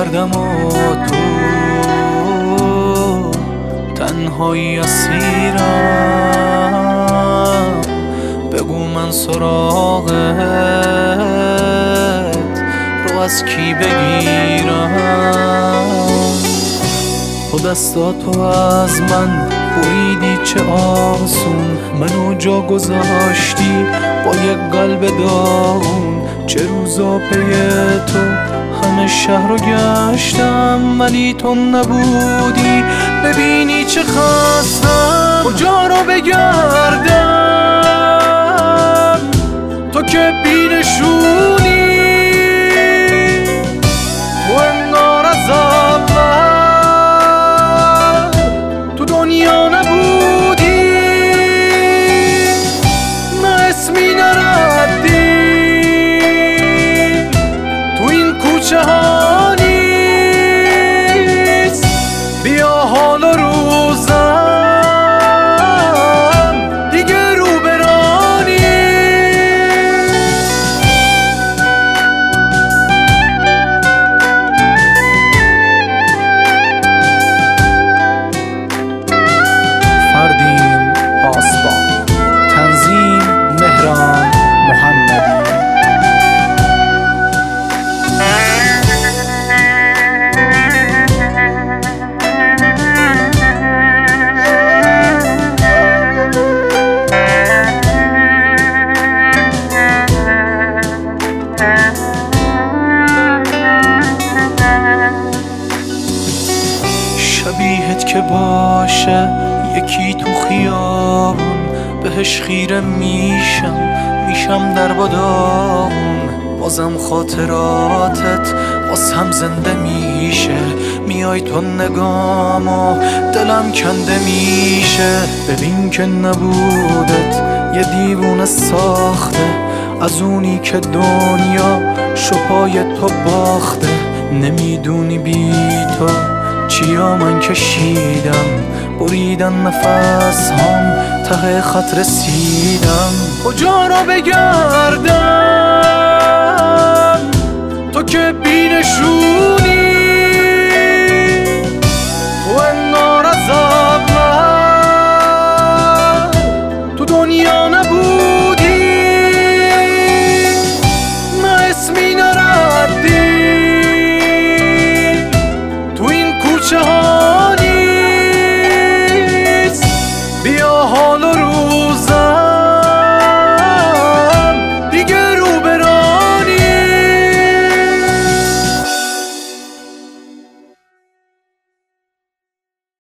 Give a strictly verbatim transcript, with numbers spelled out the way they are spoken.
کردم و تو تنهایی اسیرم. بگو من سراغت رو از کی بگیرم؟ تو دستاتو از من بریدی چه آسون، منو جا گذاشتی با یک قلب داغون. چه روزا پی تو همه شهر رو گشتم ولی تو نبودی. ببینی چه خستم کجا رو بگردم تو که بینشونی. تو انگار از اول تو دنیا نبودی، نه اسمی نردی تو این کوچه ها نیست. بیا حال روزم دیگه رو برانی. فردین پاسبان، تنظیم مهران محمدی. شبیهت که باشه یکی تو خیابون، بهش خیره میشم میشم در بادامون. بازم خاطراتت واسم زنده میشه، میای تو نگامو دلم کنده میشه. ببین که نبودت یه دیوونه ساخته، از اونی که دنیا شپای تو باخته. نمیدونی بی تو چیا من کشیدم، بریدن نفس هم ته خط رسیدم. کجا رو بگردم تو که بینشونی.